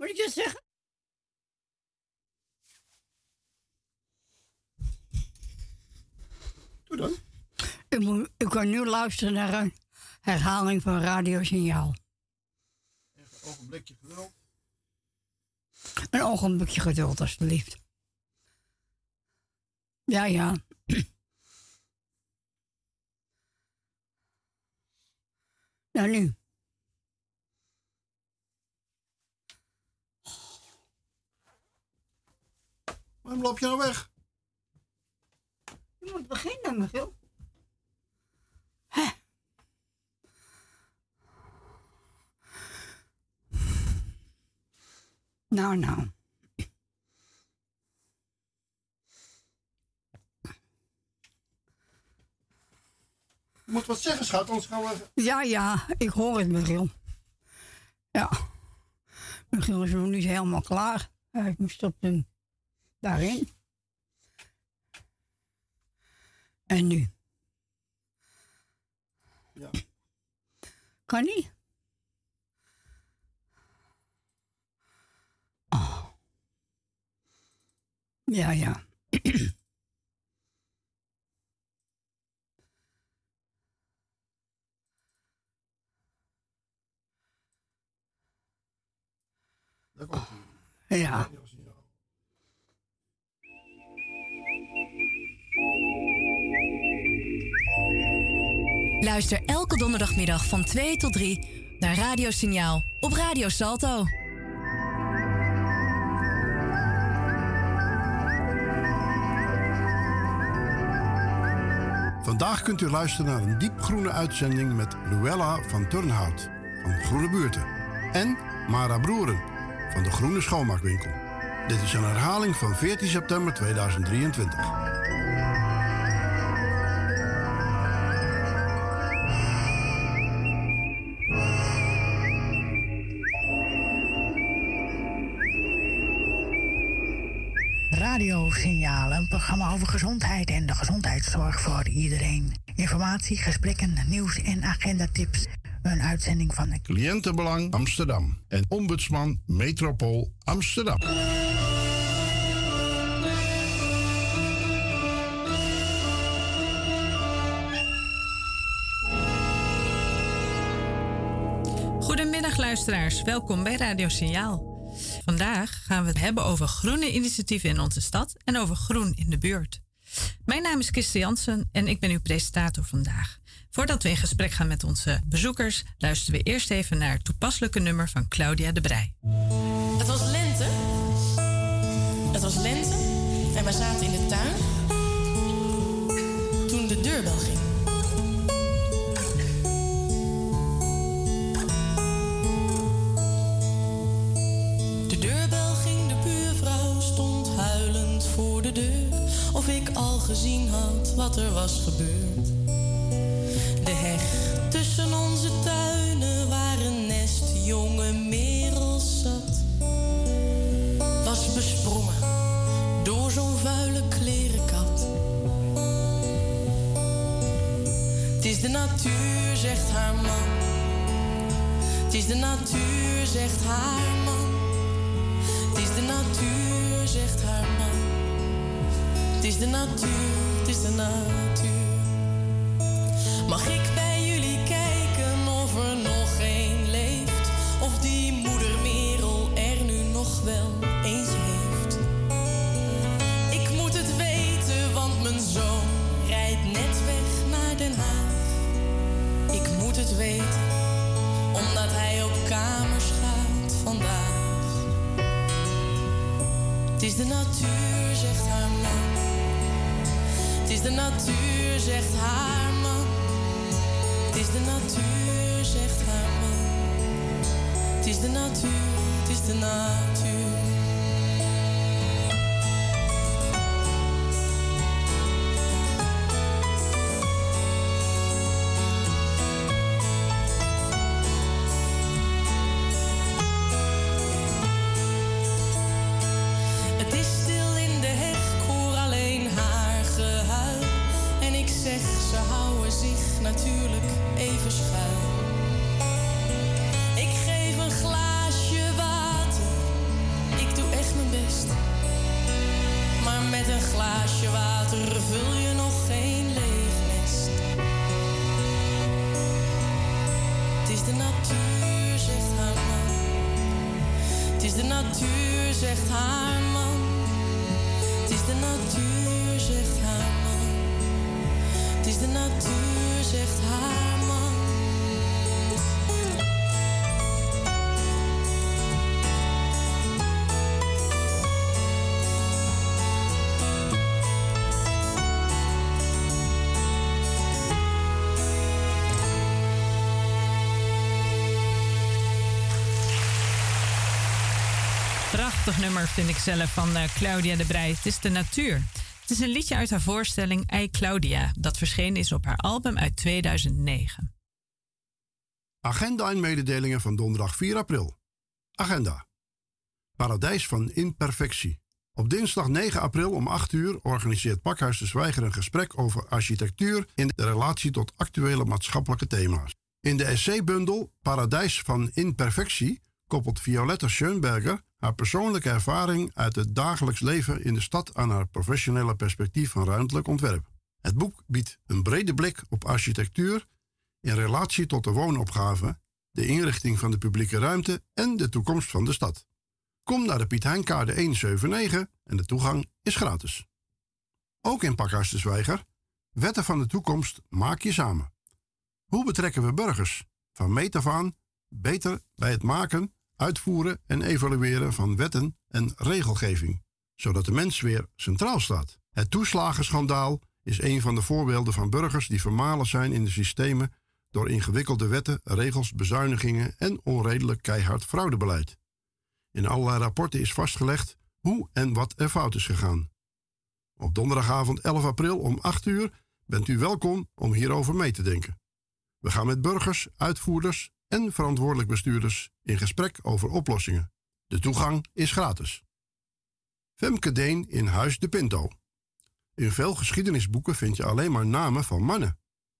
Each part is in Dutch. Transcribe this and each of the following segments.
Moet ik je zeggen? Doe dan. U kan nu luisteren naar een herhaling van Radio Signaal. Even een ogenblikje geduld. Een ogenblikje geduld, alstublieft. Ja, ja. Nou, nu. Waarom loop je nou weg? Je moet beginnen, Michiel. Nou. Je moet wat zeggen, schat, anders gaan we... Ja, ik hoor het, Michiel. Ja. Michiel is nog niet helemaal klaar. Hij stopt hem daarin. En nu? Ja. Kan niet? Oh. Ja. Daar komt hij. Ja. Luister elke donderdagmiddag van 2 tot 3 naar Radio Signaal op Radio Salto. Vandaag kunt u luisteren naar een diepgroene uitzending met Luella van Turnhout van Groene Buurten en Mara Broeren van de Groene Schoonmaakwinkel. Dit is een herhaling van 14 september 2023. Radiosignaal, een programma over gezondheid en de gezondheidszorg voor iedereen. Informatie, gesprekken, nieuws en agendatips. Een uitzending van de Cliëntenbelang Amsterdam en Ombudsman Metropool Amsterdam. Goedemiddag luisteraars, welkom bij Radio Signaal. Vandaag gaan we het hebben over groene initiatieven in onze stad en over groen in de buurt. Mijn naam is Kirsten Jansen en ik ben uw presentator vandaag. Voordat we in gesprek gaan met onze bezoekers, luisteren we eerst even naar het toepasselijke nummer van Claudia de Breij. Het was lente. En wij zaten in de tuin toen de deurbel ging. De deurbel ging, de buurvrouw stond huilend voor de deur. Of ik al gezien had wat er was gebeurd. De heg tussen onze tuinen waar een nest jonge merels zat, was besprongen door zo'n vuile klerenkat. Het is de natuur, zegt haar man. Het is de natuur, zegt haar man. Het is de natuur, zegt haar man. Het is de natuur, het is de natuur. Mag ik bij jullie kijken of er nog één leeft? Of die moeder Merel er nu nog wel eentje heeft? Ik moet het weten, want mijn zoon rijdt net weg naar Den Haag. Ik moet het weten, omdat hij op kamers gaat vandaag. Het is de natuur, zegt haar man. Het is de natuur, zegt haar man. Het is de natuur, zegt haar man. Het is de natuur, het is de natuur. Het is stil in de heg, ik hoor alleen haar gehuil. En ik zeg, ze houden zich natuurlijk even schuil. Ik geef een glaasje water is de natuur, zegt haar man. Het is de natuur, zegt haar man. Het is de natuur, zegt haar man. Het is de natuur, zegt haar man. Prachtig nummer vind ik zelf van Claudia de Breij. Het is de natuur. Het is een liedje uit haar voorstelling Ei Claudia, dat verschenen is op haar album uit 2009. Agenda en mededelingen van donderdag 4 april. Agenda. Paradijs van Imperfectie. Op dinsdag 9 april om 8 uur organiseert Pakhuis de Zwijger een gesprek over architectuur in de relatie tot actuele maatschappelijke thema's. In de essaybundel Paradijs van Imperfectie koppelt Violetta Schoenberger haar persoonlijke ervaring uit het dagelijks leven in de stad aan haar professionele perspectief van ruimtelijk ontwerp. Het boek biedt een brede blik op architectuur in relatie tot de woonopgave, de inrichting van de publieke ruimte en de toekomst van de stad. Kom naar de Piet Heinkade 179 en de toegang is gratis. Ook in Pakhuis de Zwijger, Wetten van de toekomst maak je samen. Hoe betrekken we burgers van meet af aan beter bij het maken, uitvoeren en evalueren van wetten en regelgeving, zodat de mens weer centraal staat? Het toeslagenschandaal is een van de voorbeelden van burgers die vermalen zijn in de systemen door ingewikkelde wetten, regels, bezuinigingen en onredelijk keihard fraudebeleid. In allerlei rapporten is vastgelegd hoe en wat er fout is gegaan. Op donderdagavond 11 april om 8 uur bent u welkom om hierover mee te denken. We gaan met burgers, uitvoerders en verantwoordelijk bestuurders in gesprek over oplossingen. De toegang is gratis. Femke Deen in Huis de Pinto. In veel geschiedenisboeken vind je alleen maar namen van mannen.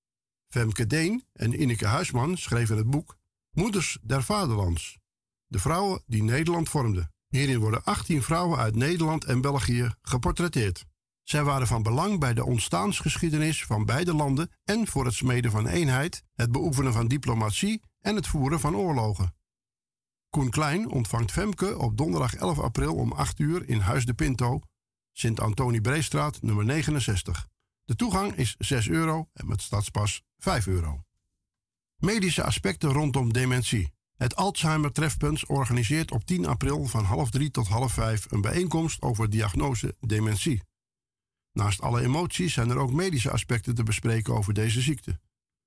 Femke Deen en Ineke Huisman schreven het boek Moeders der Vaderlands. De vrouwen die Nederland vormden. Hierin worden 18 vrouwen uit Nederland en België geportretteerd. Zij waren van belang bij de ontstaansgeschiedenis van beide landen en voor het smeden van eenheid, het beoefenen van diplomatie en het voeren van oorlogen. Koen Klein ontvangt Femke op donderdag 11 april om 8 uur in Huis de Pinto, Sint-Antonie Breestraat, nummer 69. De toegang is €6 en met stadspas €5. Medische aspecten rondom dementie. Het Alzheimer-trefpunt organiseert op 10 april van 14:30 tot 17:30 een bijeenkomst over diagnose dementie. Naast alle emoties zijn er ook medische aspecten te bespreken over deze ziekte.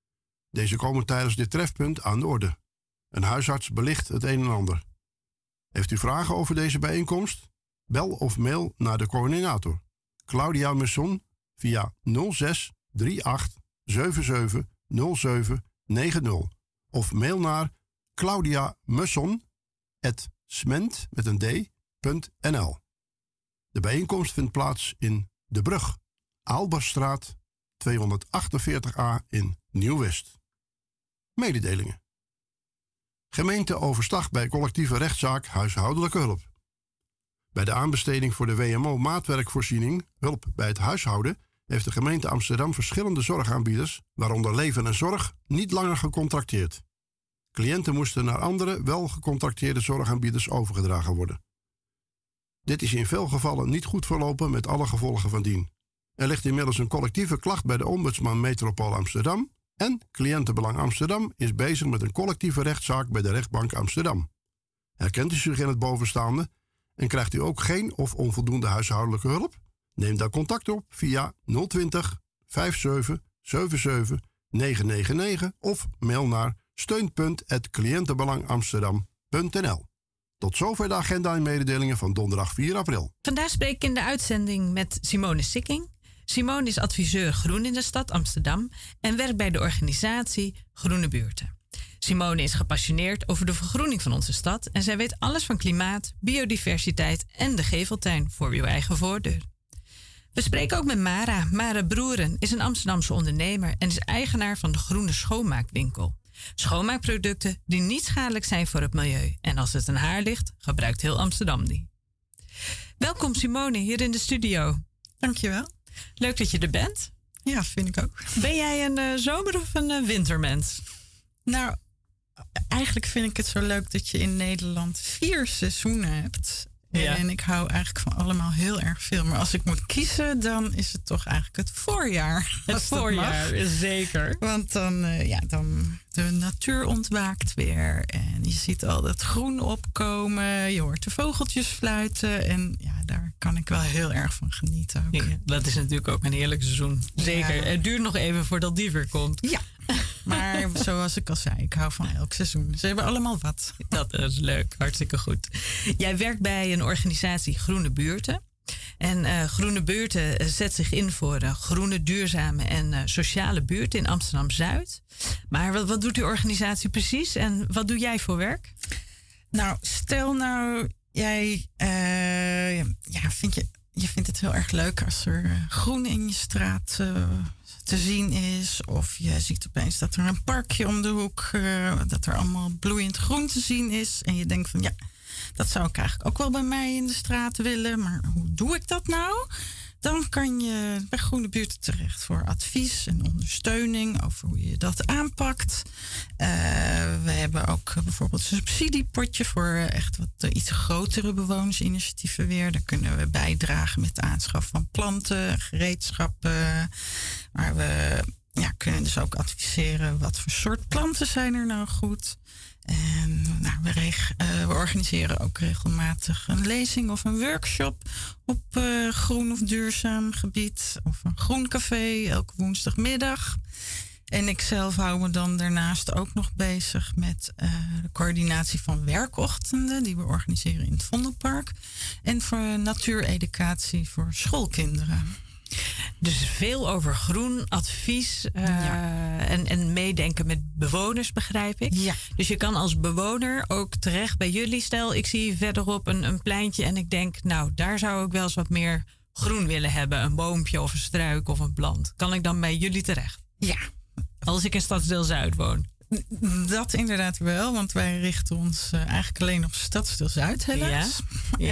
Deze komen tijdens dit trefpunt aan de orde. Een huisarts belicht het een en ander. Heeft u vragen over deze bijeenkomst? Bel of mail naar de coördinator, Claudia Messon, via 06 38 77 07 90 of mail naar claudiamesson@smend.nl. De bijeenkomst vindt plaats in De Brug, Aalberstraat 248a in Nieuw-West. Mededelingen. Gemeente Overstag bij collectieve rechtszaak huishoudelijke hulp. Bij de aanbesteding voor de WMO maatwerkvoorziening Hulp bij het huishouden heeft de gemeente Amsterdam verschillende zorgaanbieders, waaronder Leven en Zorg, niet langer gecontracteerd. Cliënten moesten naar andere, wel gecontracteerde zorgaanbieders overgedragen worden. Dit is in veel gevallen niet goed verlopen met alle gevolgen van dien. Er ligt inmiddels een collectieve klacht bij de ombudsman Metropool Amsterdam en Cliëntenbelang Amsterdam is bezig met een collectieve rechtszaak bij de rechtbank Amsterdam. Herkent u zich in het bovenstaande en krijgt u ook geen of onvoldoende huishoudelijke hulp? Neem dan contact op via 020 57 77 999 of mail naar steun.cliëntenbelangamsterdam.nl. Tot zover de agenda en mededelingen van donderdag 4 april. Vandaag spreek ik in de uitzending met Simone Sikking. Simone is adviseur Groen in de stad Amsterdam en werkt bij de organisatie Groene Buurten. Simone is gepassioneerd over de vergroening van onze stad en zij weet alles van klimaat, biodiversiteit en de geveltuin voor uw eigen voordeur. We spreken ook met Mara. Mara Broeren is een Amsterdamse ondernemer en is eigenaar van de Groene Schoonmaakwinkel. Schoonmaakproducten die niet schadelijk zijn voor het milieu. En als het aan haar ligt, gebruikt heel Amsterdam die. Welkom Simone, hier in de studio. Dankjewel. Leuk dat je er bent. Ja, vind ik ook. Ben jij een zomer- of een wintermens? Nou, eigenlijk vind ik het zo leuk dat je in Nederland 4 seizoenen hebt. Ja. En ik hou eigenlijk van allemaal heel erg veel. Maar als ik moet kiezen, dan is het toch eigenlijk het voorjaar. Het voorjaar, zeker. Want dan de natuur ontwaakt weer. En je ziet al dat groen opkomen. Je hoort de vogeltjes fluiten. En ja, daar kan ik wel heel erg van genieten ook. Ja, dat is natuurlijk ook een heerlijk seizoen. Zeker. Ja. Het duurt nog even voordat die weer komt. Ja. Maar zoals ik al zei, ik hou van elk seizoen. Ze hebben allemaal wat. Dat is leuk, hartstikke goed. Jij werkt bij een organisatie Groene Buurten. En Groene Buurten zet zich in voor groene, duurzame en sociale buurten in Amsterdam-Zuid. Maar wat doet die organisatie precies en wat doe jij voor werk? Nou, stel nou, jij je vindt het heel erg leuk als er groen in je straat te zien is. Of je ziet opeens dat er een parkje om de hoek, dat er allemaal bloeiend groen te zien is. En je denkt van ja, dat zou ik eigenlijk ook wel bij mij in de straat willen. Maar hoe doe ik dat nou? Dan kan je bij Groene Buurten terecht voor advies en ondersteuning over hoe je dat aanpakt. We hebben ook bijvoorbeeld een subsidiepotje voor echt wat iets grotere bewonersinitiatieven weer. Daar kunnen we bijdragen met de aanschaf van planten, gereedschappen. Maar we kunnen dus ook adviseren wat voor soort planten zijn er nou goed. En we organiseren ook regelmatig een lezing of een workshop op groen of duurzaam gebied. Of een groen café elke woensdagmiddag. En ik zelf hou me dan daarnaast ook nog bezig met de coördinatie van werkochtenden die we organiseren in het Vondelpark. En voor natuureducatie voor schoolkinderen. Dus veel over groen, advies en meedenken met bewoners, begrijp ik. Ja. Dus je kan als bewoner ook terecht bij jullie. Stel, ik zie verderop een pleintje en ik denk, nou, daar zou ik wel eens wat meer groen willen hebben. Een boompje of een struik of een plant. Kan ik dan bij jullie terecht? Ja. Als ik in Stadsdeel Zuid woon. Dat inderdaad wel, want wij richten ons eigenlijk alleen op Stadsdeel Zuid helaas. Ja.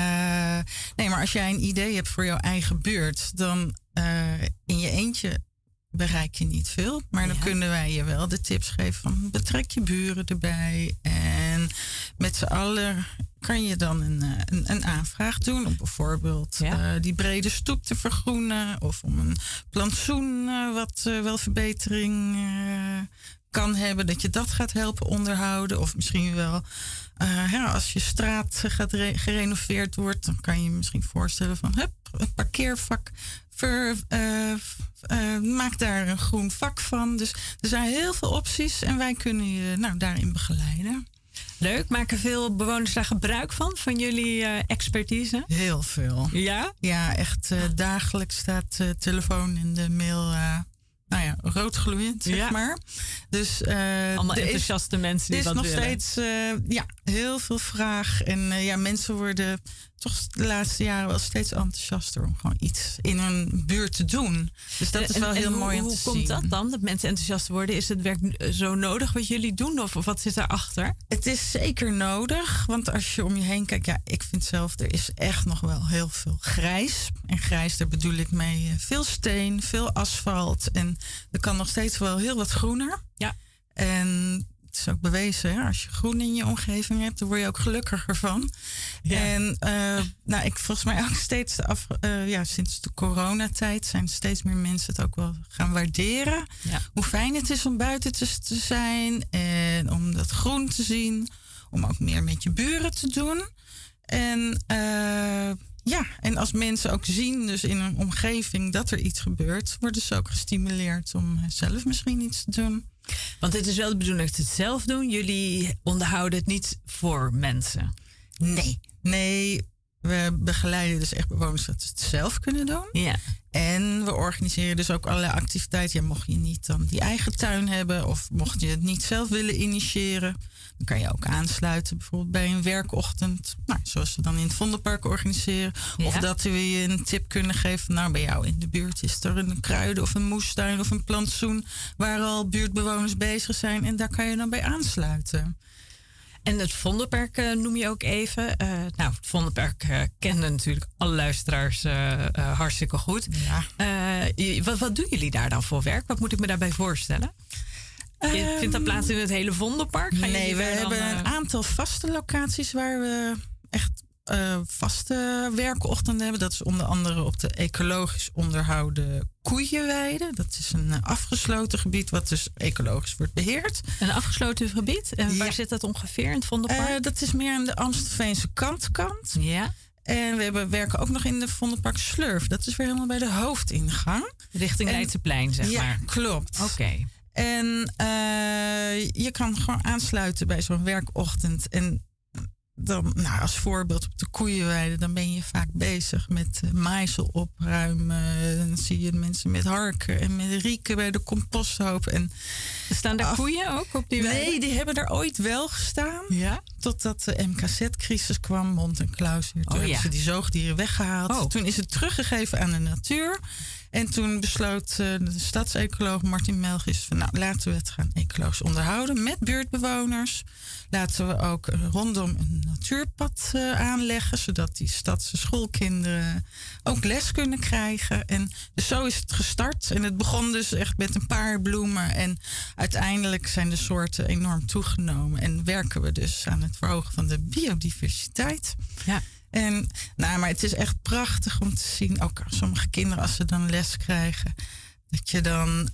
En maar als jij een idee hebt voor jouw eigen buurt, dan in je eentje bereik je niet veel. Maar dan kunnen wij je wel de tips geven van betrek je buren erbij. En met z'n allen kan je dan een aanvraag doen om bijvoorbeeld die brede stoep te vergroenen. Of om een plantsoen wat wel verbetering kan hebben, dat je dat gaat helpen onderhouden. Of misschien wel als je straat gerenoveerd wordt, dan kan je je misschien voorstellen van een parkeervak. Maak daar een groen vak van. Dus er zijn heel veel opties en wij kunnen je daarin begeleiden. Leuk. Maken veel bewoners daar gebruik van jullie expertise? Heel veel. Ja? Ja, echt dagelijks staat de telefoon en de mail roodgloeiend, zeg maar. Dus, allemaal enthousiaste mensen die wat willen. Er is nog steeds heel veel vraag. En mensen worden toch de laatste jaren wel steeds enthousiaster om gewoon iets in hun buurt te doen. Dus dat is wel heel mooi om te zien. Hoe komt dat dan, dat mensen enthousiast worden? Is het werk zo nodig wat jullie doen? Of wat zit daarachter? Het is zeker nodig. Want als je om je heen kijkt, ik vind zelf, er is echt nog wel heel veel grijs. En grijs, daar bedoel ik mee veel steen, veel asfalt. En er kan nog steeds wel heel wat groener. Ja. En het is ook bewezen, als je groen in je omgeving hebt, dan word je ook gelukkiger van. Ja. En ik volgens mij ook steeds sinds de coronatijd zijn steeds meer mensen het ook wel gaan waarderen. Ja. Hoe fijn het is om buiten te zijn en om dat groen te zien. Om ook meer met je buren te doen. En als mensen ook zien, dus in een omgeving, dat er iets gebeurt, worden ze ook gestimuleerd om zelf misschien iets te doen. Want het is wel de bedoeling dat ze het zelf doen. Jullie onderhouden het niet voor mensen. Nee, we begeleiden dus echt bewoners dat ze het zelf kunnen doen. Ja. En we organiseren dus ook allerlei activiteiten. Mocht je niet dan die eigen tuin hebben of mocht je het niet zelf willen initiëren, dan kan je ook aansluiten bijvoorbeeld bij een werkochtend. Zoals we dan in het Vondelpark organiseren. Ja. Of dat we je een tip kunnen geven. Bij jou in de buurt is er een kruiden of een moestuin of een plantsoen waar al buurtbewoners bezig zijn. En daar kan je dan bij aansluiten. En het Vondelpark noem je ook even. Het Vondelpark kennen natuurlijk alle luisteraars hartstikke goed. Ja. Wat doen jullie daar dan voor werk? Wat moet ik me daarbij voorstellen? Vindt dat plaats in het hele Vondelpark? Nee, we hebben een aantal vaste locaties waar we echt vaste werkochtenden hebben. Dat is onder andere op de ecologisch onderhouden Koeienweide. Dat is een afgesloten gebied wat dus ecologisch wordt beheerd. Een afgesloten gebied? En waar zit dat ongeveer in het Vondelpark? Dat is meer aan de Amstelveense kant. Ja. En we werken ook nog in de Vondelpark Slurf. Dat is weer helemaal bij de hoofdingang. Richting Leidseplein, zeg maar. Ja, klopt. Oké. En je kan gewoon aansluiten bij zo'n werkochtend. En dan, nou, als voorbeeld op de Koeienweide, dan ben je vaak bezig met maaisel opruimen. Dan zie je mensen met harken en met rieken bij de composthoop. En staan daar koeien ook op die weide? Nee, die hebben er ooit wel gestaan. Ja? Totdat de MKZ-crisis kwam, Mond en Klausier. Toen hebben ze die zoogdieren weggehaald. Toen is het teruggegeven aan de natuur. En toen besloot de stadsecoloog Martin Melgis van, nou, laten we het gaan ecologisch onderhouden met buurtbewoners. Laten we ook rondom een natuurpad aanleggen, zodat die stadse schoolkinderen ook les kunnen krijgen. En dus zo is het gestart. En het begon dus echt met een paar bloemen. En uiteindelijk zijn de soorten enorm toegenomen. En werken we dus aan het verhogen van de biodiversiteit. Ja. En, nou, maar het is echt prachtig om te zien, ook sommige kinderen als ze dan les krijgen, dat je dan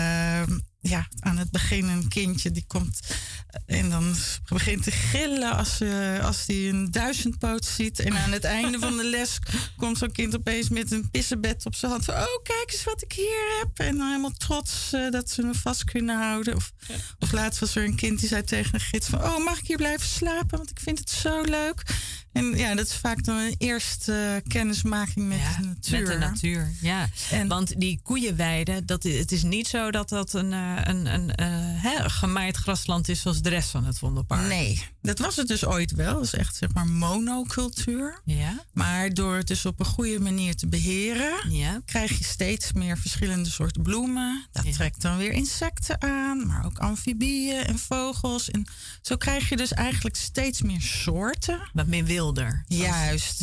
aan het begin een kindje die komt en dan begint te gillen als die een duizendpoot ziet. En aan het einde van de les komt zo'n kind opeens met een pissebed op zijn hand. Van, oh, kijk eens wat ik hier heb. En dan helemaal trots dat ze me vast kunnen houden. Of laatst was er een kind die zei tegen een gids van, oh, mag ik hier blijven slapen? Want ik vind het zo leuk. En ja, dat is vaak dan een eerste kennismaking met de natuur. Met de natuur, ja. Want die koeienweide, het is niet zo dat dat een gemaaid grasland is zoals de rest van het Vondelpark. Nee, dat was het dus ooit wel. Dat is echt, zeg maar, monocultuur. Ja. Maar door het dus op een goede manier te beheren, krijg je steeds meer verschillende soorten bloemen. Dat trekt dan weer insecten aan, maar ook amfibieën en vogels. En zo krijg je dus eigenlijk steeds meer soorten. Wat meer wilder. Juist,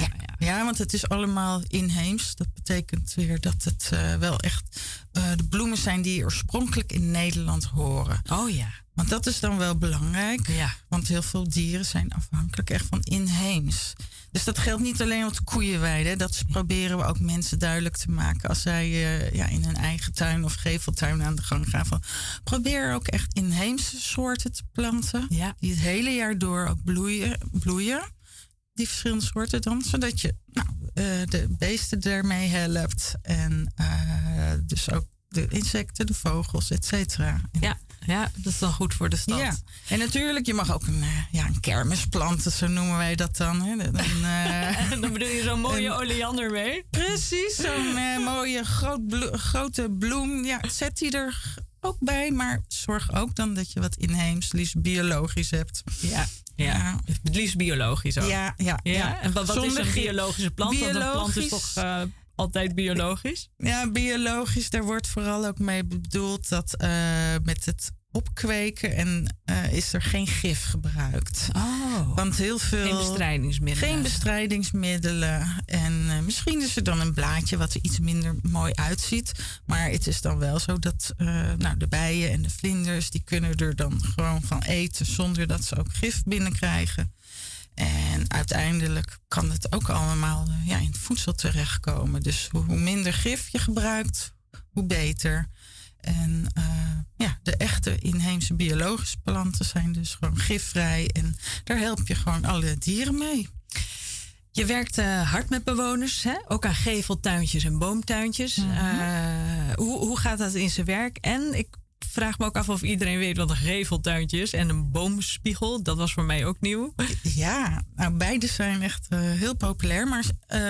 ja, want het is allemaal inheems. Dat betekent weer dat het wel echt de bloemen zijn die oorspronkelijk in Nederland horen. Oh ja. Want dat is dan wel belangrijk. Ja. Want heel veel dieren zijn afhankelijk echt van inheems. Dus dat geldt niet alleen op de koeienweide. Dat proberen we ook mensen duidelijk te maken als zij in hun eigen tuin of geveltuin aan de gang gaan. Van, probeer ook echt inheemse soorten te planten. Ja. Die het hele jaar door ook bloeien. Die verschillende soorten dan. Zodat je de beesten ermee helpt. En dus ook de insecten, de vogels, et cetera. Ja, dat is dan goed voor de stad. Ja. En natuurlijk, je mag ook een kermis planten, zo noemen wij dat dan. Hè. Dan bedoel je zo'n mooie oleander mee? Precies, zo'n mooie grote bloem. Ja, zet die er ook bij, maar zorg ook dan dat je wat inheems, liefst biologisch hebt. Ja, het liefst biologisch ook. Ja. En wat is een biologische plant? Want een plant is toch altijd biologisch? Ja, biologisch, daar wordt vooral ook mee bedoeld dat met het opkweken en is er geen gif gebruikt. Oh. Want heel veel. Geen bestrijdingsmiddelen. En misschien is er dan een blaadje wat er iets minder mooi uitziet. Maar het is dan wel zo dat de bijen en de vlinders, die kunnen er dan gewoon van eten zonder dat ze ook gif binnenkrijgen. En uiteindelijk kan het ook allemaal in het voedsel terechtkomen. Dus hoe minder gif je gebruikt, hoe beter. En de echte inheemse biologische planten zijn dus gewoon gifvrij. En daar help je gewoon alle dieren mee. Je werkt hard met bewoners, hè? Ook aan geveltuintjes en boomtuintjes. Mm-hmm. Hoe gaat dat in zijn werk? En ik vraag me ook af of iedereen weet wat een geveltuintje is. En een boomspiegel, dat was voor mij ook nieuw. Ja, nou, beide zijn echt heel populair. Maar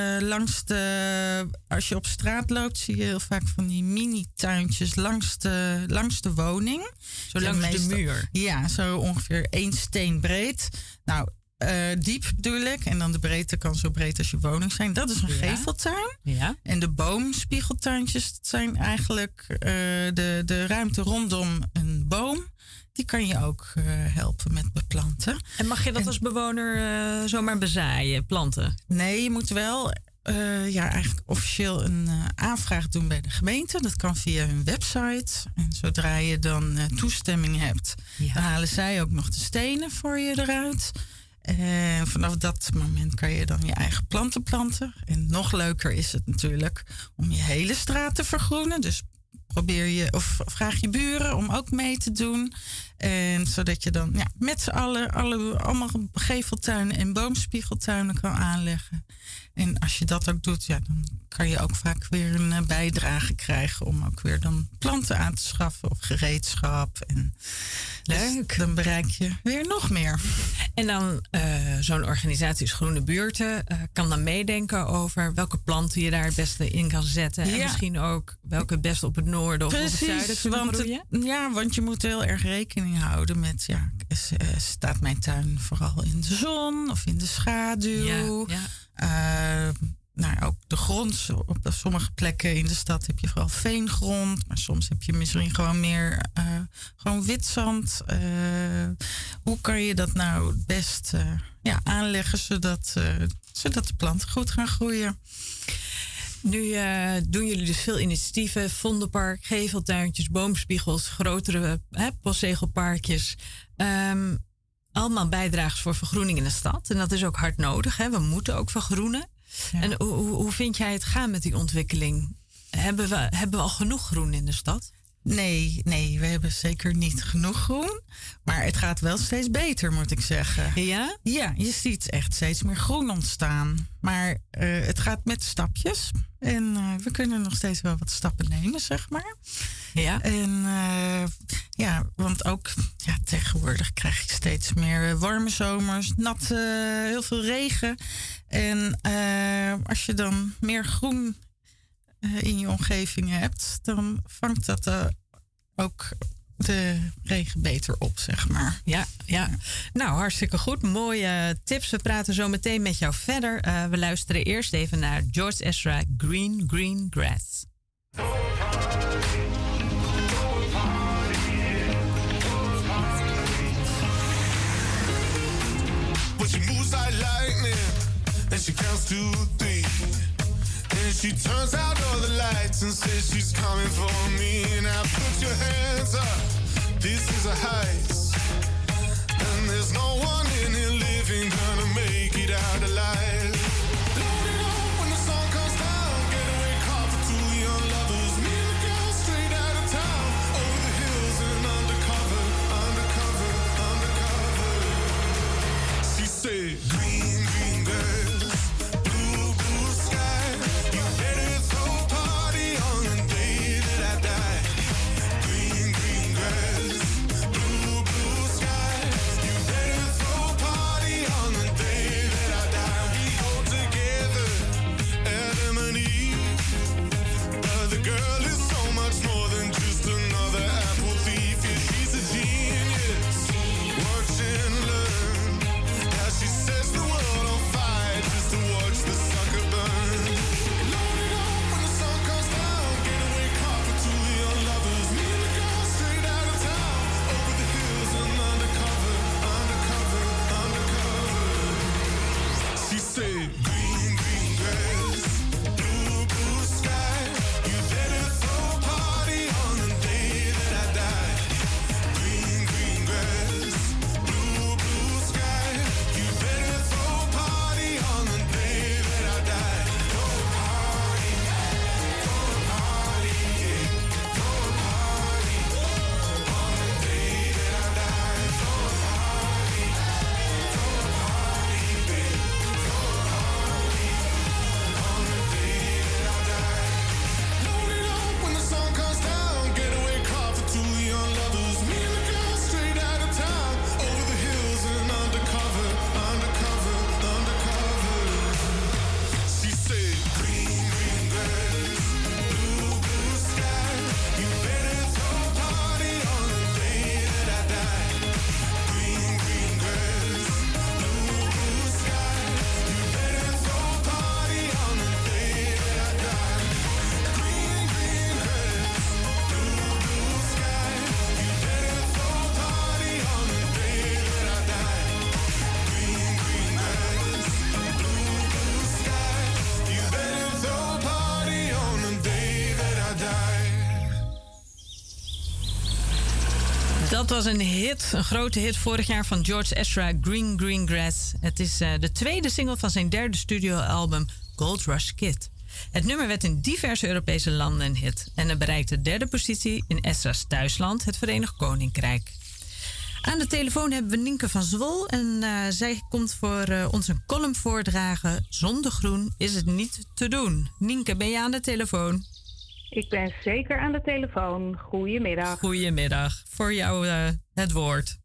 als je op straat loopt, zie je heel vaak van die mini-tuintjes langs de woning. Zo langs de muur? Ja, zo ongeveer 1 steen breed. Nou, diep bedoel ik. En dan de breedte kan zo breed als je woning zijn. Dat is een geveltuin. Ja. En de boomspiegeltuintjes, dat zijn eigenlijk de ruimte rondom een boom. Die kan je ook helpen met beplanten. En mag je dat als bewoner zomaar bezaaien, planten? Nee, je moet wel eigenlijk officieel een aanvraag doen bij de gemeente. Dat kan via hun website. En zodra je dan toestemming hebt, dan halen zij ook nog de stenen voor je eruit. En vanaf dat moment kan je dan je eigen planten planten. En nog leuker is het natuurlijk om je hele straat te vergroenen. Dus vraag je buren om ook mee te doen. En zodat je dan met z'n allen allemaal geveltuinen en boomspiegeltuinen kan aanleggen. En als je dat ook doet, dan kan je ook vaak weer een bijdrage krijgen om ook weer dan planten aan te schaffen of gereedschap. En leuk. Dus dan bereik je weer nog meer. En dan zo'n organisatie als Groene Buurten kan dan meedenken over welke planten je daar het beste in kan zetten. En misschien ook welke het beste op het noorden of op het zuiden kunnen groeien. Want je moet heel erg rekening houden met, staat mijn tuin vooral in de zon of in de schaduw? Ook de grond. Op sommige plekken in de stad heb je vooral veengrond. Maar soms heb je misschien gewoon meer gewoon witzand. Hoe kan je dat nou het best aanleggen zodat de planten goed gaan groeien? Nu doen jullie dus veel initiatieven. Vondelpark, geveltuintjes, boomspiegels, grotere postzegelparkjes. Allemaal bijdragers voor vergroening in de stad. En dat is ook hard nodig. Hè? We moeten ook vergroenen. Ja. En hoe vind jij het gaan met die ontwikkeling? Hebben we al genoeg groen in de stad? Nee, we hebben zeker niet genoeg groen. Maar het gaat wel steeds beter, moet ik zeggen. Ja? Ja, je ziet echt steeds meer groen ontstaan. Maar het gaat met stapjes. En we kunnen nog steeds wel wat stappen nemen, zeg maar. Ja. En want ook tegenwoordig krijg je steeds meer warme zomers, natte, heel veel regen. En als je dan meer groen in je omgeving hebt, dan vangt dat ook de regen beter op, zeg maar. Ja. Nou, hartstikke goed. Mooie tips. We praten zo meteen met jou verder. We luisteren eerst even naar George Ezra, Green, Green Grass. But she moves like lightning, and she counts to 3. And she turns out all the lights and says she's coming for me. Now put your hands up, this is a heist. And there's no one in here living gonna make it out alive. Load it up when the sun comes down. Getaway car for 2 young lovers. Me and the girl straight out of town. Over the hills and undercover. She said, green, green girls, blue, blue sky. You better throw a party on the day that I die. Green, green girls, blue, blue Dat was een hit, een grote hit vorig jaar van George Ezra, Green Green Grass. Het is de tweede single van zijn derde studioalbum Gold Rush Kid. Het nummer werd in diverse Europese landen een hit en het bereikte de derde positie in Ezra's thuisland, het Verenigd Koninkrijk. Aan de telefoon hebben we Nienke van Zwol en zij komt voor ons een column voordragen. Zonder groen is het niet te doen. Nienke, ben je aan de telefoon? Ik ben zeker aan de telefoon. Goedemiddag. Goedemiddag. Voor jou het woord.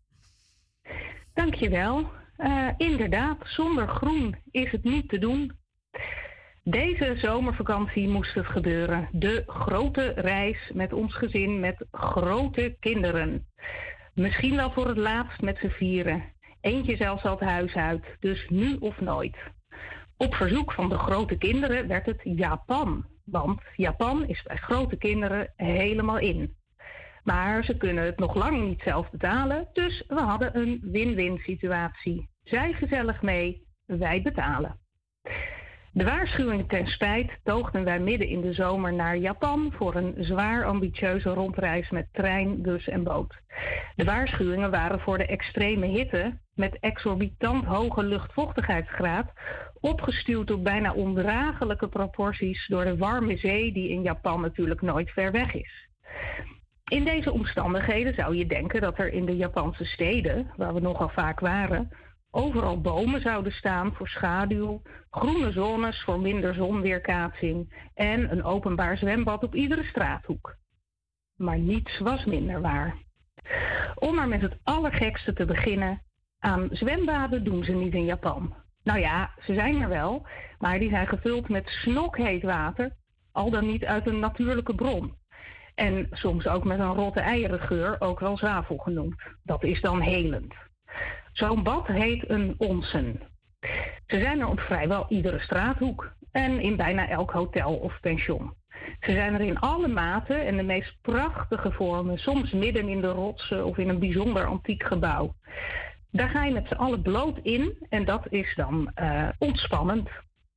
Dankjewel. Inderdaad, zonder groen is het niet te doen. Deze zomervakantie moest het gebeuren. De grote reis met ons gezin met grote kinderen. Misschien wel voor het laatst met z'n vieren. Eentje zelfs al het huis uit, dus nu of nooit. Op verzoek van de grote kinderen werd het Japan. Want Japan is bij grote kinderen helemaal in. Maar ze kunnen het nog lang niet zelf betalen, dus we hadden een win-win situatie. Zij gezellig mee, wij betalen. De waarschuwing ten spijt toogden wij midden in de zomer naar Japan voor een zwaar ambitieuze rondreis met trein, bus en boot. De waarschuwingen waren voor de extreme hitte met exorbitant hoge luchtvochtigheidsgraad, opgestuwd tot bijna ondraaglijke proporties door de warme zee die in Japan natuurlijk nooit ver weg is. In deze omstandigheden zou je denken dat er in de Japanse steden, waar we nogal vaak waren, overal bomen zouden staan voor schaduw, groene zones voor minder zonweerkaatsing en een openbaar zwembad op iedere straathoek. Maar niets was minder waar. Om maar met het allergekste te beginnen, aan zwembaden doen ze niet in Japan. Nou ja, ze zijn er wel, maar die zijn gevuld met snokheet water, al dan niet uit een natuurlijke bron. En soms ook met een rotte eierengeur, ook wel zwavel genoemd. Dat is dan helend. Zo'n bad heet een onsen. Ze zijn er op vrijwel iedere straathoek en in bijna elk hotel of pension. Ze zijn er in alle maten en de meest prachtige vormen, soms midden in de rotsen of in een bijzonder antiek gebouw. Daar ga je met z'n allen bloot in en dat is dan ontspannend.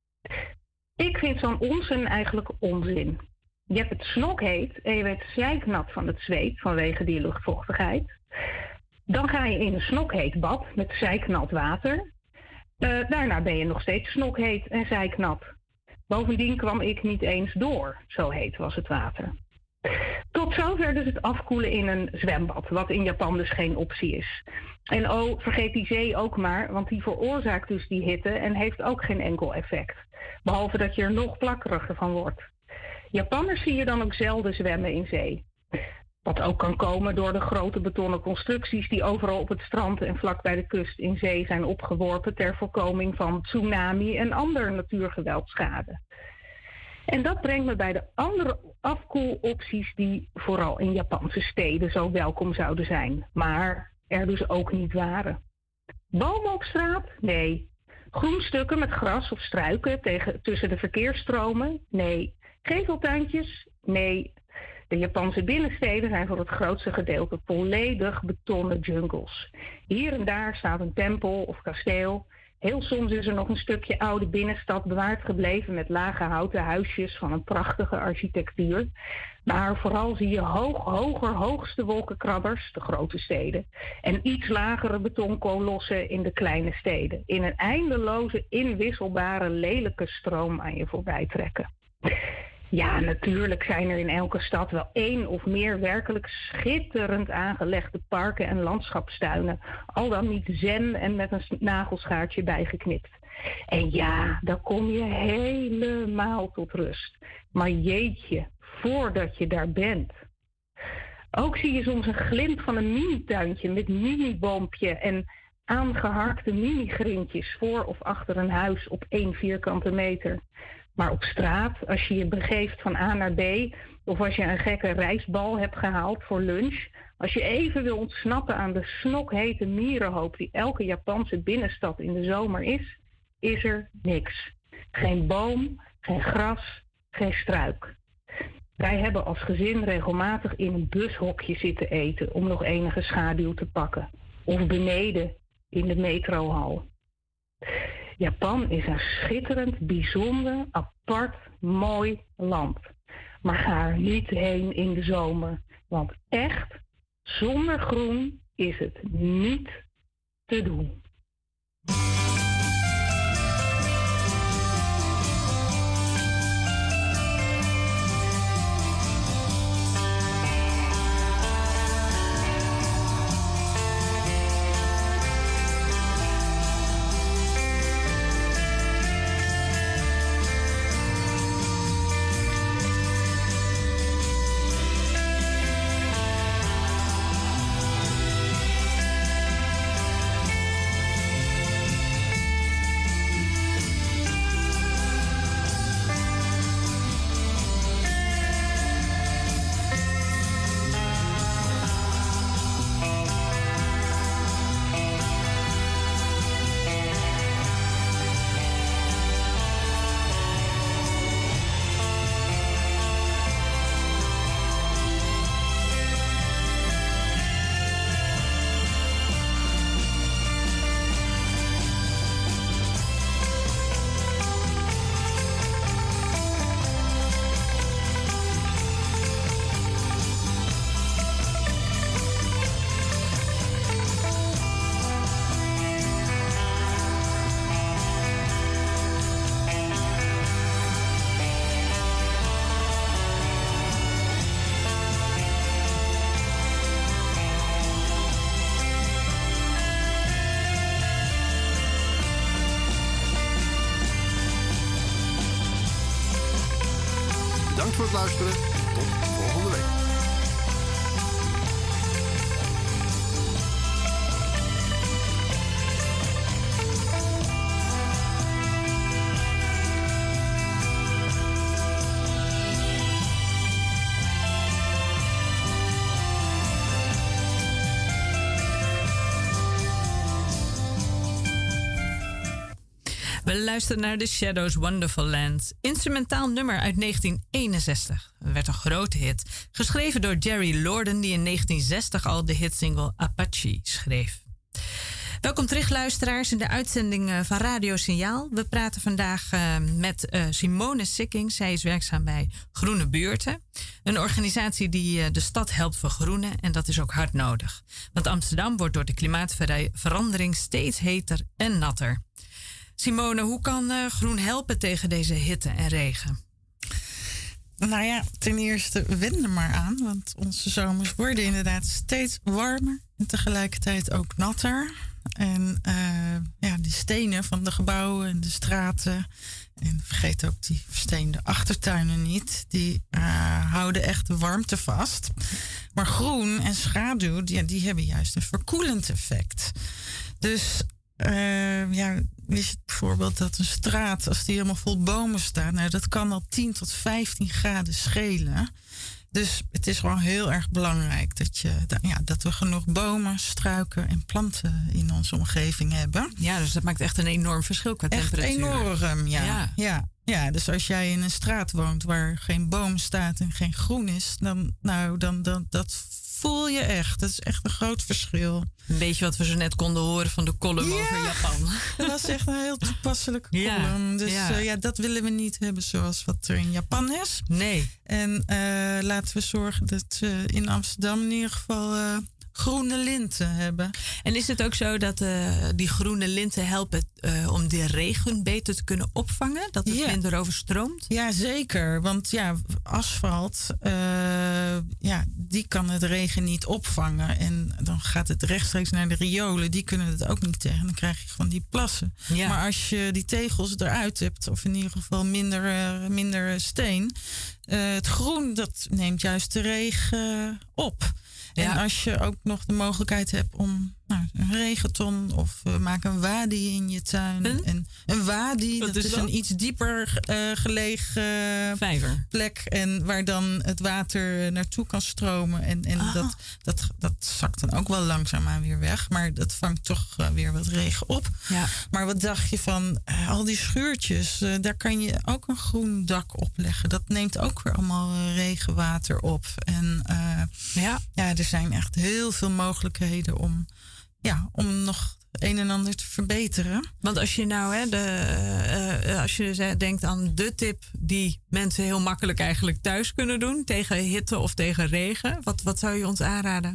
Ik vind zo'n onsen eigenlijk onzin. Je hebt het snokheet en je bent zeiknat van het zweet vanwege die luchtvochtigheid. Dan ga je in een snokheet bad met zeiknat water. Daarna ben je nog steeds snokheet en zeiknat. Bovendien kwam ik niet eens door, zo heet was het water. Tot zover dus het afkoelen in een zwembad, wat in Japan dus geen optie is. En oh, vergeet die zee ook maar, want die veroorzaakt dus die hitte en heeft ook geen enkel effect. Behalve dat je er nog plakkeriger van wordt. Japanners zie je dan ook zelden zwemmen in zee. Wat ook kan komen door de grote betonnen constructies die overal op het strand en vlak bij de kust in zee zijn opgeworpen ter voorkoming van tsunami en ander natuurgeweldschade. En dat brengt me bij de andere afkoelopties die vooral in Japanse steden zo welkom zouden zijn, maar er dus ook niet waren. Bomen op straat? Nee. Groenstukken met gras of struiken tussen de verkeersstromen? Nee. Geveltuintjes? Nee. De Japanse binnensteden zijn voor het grootste gedeelte volledig betonnen jungles. Hier en daar staat een tempel of kasteel. Heel soms is er nog een stukje oude binnenstad bewaard gebleven met lage houten huisjes van een prachtige architectuur. Maar vooral zie je hoogste wolkenkrabbers, de grote steden, en iets lagere betonkolossen in de kleine steden. In een eindeloze, inwisselbare, lelijke stroom aan je voorbij trekken. Ja, natuurlijk zijn er in elke stad wel één of meer werkelijk schitterend aangelegde parken en landschapstuinen. Al dan niet zen en met een nagelschaartje bijgeknipt. En ja, daar kom je helemaal tot rust. Maar jeetje, voordat je daar bent. Ook zie je soms een glimp van een mini-tuintje met mini-boompje en aangeharkte mini-grintjes voor of achter een huis op 1 vierkante meter. Maar op straat, als je je begeeft van A naar B, of als je een gekke rijstbal hebt gehaald voor lunch, als je even wil ontsnappen aan de snokhete mierenhoop die elke Japanse binnenstad in de zomer is er niks. Geen boom, geen gras, geen struik. Wij hebben als gezin regelmatig in een bushokje zitten eten om nog enige schaduw te pakken. Of beneden in de metrohal. Japan is een schitterend, bijzonder, apart, mooi land. Maar ga er niet heen in de zomer. Want echt, Zonder groen is het niet te doen. Bedankt voor het luisteren. Tot volgende week. We luisteren naar The Shadows' Wonderful Land. Instrumentaal nummer uit 1961. Het werd een grote hit. Geschreven door Jerry Lorden, die in 1960 al de hitsingle Apache schreef. Welkom terug, luisteraars, in de uitzending van Radio Signaal. We praten vandaag met Simone Sikking. Zij is werkzaam bij Groene Buurten. Een organisatie die de stad helpt vergroenen. En dat is ook hard nodig. Want Amsterdam wordt door de klimaatverandering steeds heter en natter. Simone, hoe kan groen helpen tegen deze hitte en regen? Nou ja, ten eerste wend er maar aan. Want onze zomers worden inderdaad steeds warmer. En tegelijkertijd ook natter. En die stenen van de gebouwen en de straten. En vergeet ook die versteende achtertuinen niet. Die houden echt de warmte vast. Maar groen en schaduw, die hebben juist een verkoelend effect. Dus wist je bijvoorbeeld dat een straat, als die helemaal vol bomen staat, nou, dat kan al 10 tot 15 graden schelen. Dus het is gewoon heel erg belangrijk dat we genoeg bomen, struiken en planten in onze omgeving hebben. Ja, dus dat maakt echt een enorm verschil qua temperatuur. Echt enorm, ja. Dus als jij in een straat woont waar geen boom staat en geen groen is, dan dat voel je echt. Dat is echt een groot verschil. Een beetje wat we zo net konden horen van de column over Japan. Dat was echt een heel toepasselijke column. Dus dat willen we niet hebben zoals wat er in Japan is. Nee. En laten we zorgen dat we in Amsterdam in ieder geval groene linten hebben. En is het ook zo dat die groene linten helpen om de regen beter te kunnen opvangen? Dat het minder overstroomt? Ja, zeker. Want asfalt, die kan het regen niet opvangen. En dan gaat het rechtstreeks naar de riolen. Die kunnen het ook niet tegen. Dan krijg je gewoon die plassen. Ja. Maar als je die tegels eruit hebt, of in ieder geval minder steen, het groen, dat neemt juist de regen op. En als je ook nog de mogelijkheid hebt om een regenton of maak een wadi in je tuin. En een wadi, dat is een iets dieper gelegen vijver. Plek. En waar dan het water naartoe kan stromen. En dat zakt dan ook wel langzaamaan weer weg. Maar dat vangt toch weer wat regen op. Ja. Maar wat dacht je van al die schuurtjes? Daar kan je ook een groen dak op leggen. Dat neemt ook weer allemaal regenwater op. En er zijn echt heel veel mogelijkheden om nog een en ander te verbeteren. Want als je nou als je denkt aan de tip die mensen heel makkelijk eigenlijk thuis kunnen doen tegen hitte of tegen regen, wat zou je ons aanraden?